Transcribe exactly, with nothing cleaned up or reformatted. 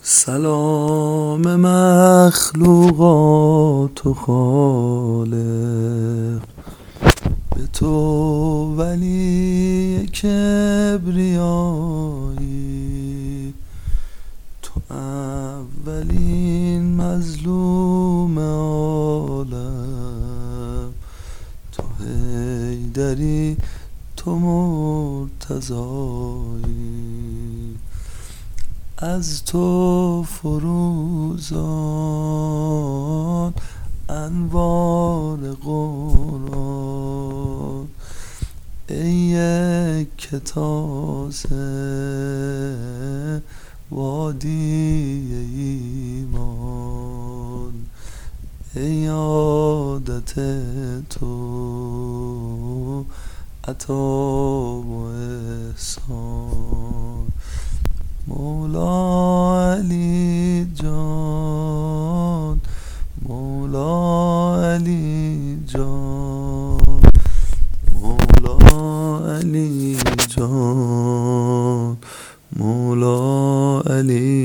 سلام مخلوقات و خالق به تو ولی کبریایی، تو اولین مظلوم عالم، تو حیدری، تو مرتضایی. از تو فروزان انوار قرآن، ای یک تازه وادی ایمان، ای عادت تو عطا و احسان. مولا علی جان، مولا علی جان، مولا علی جان، مولا علی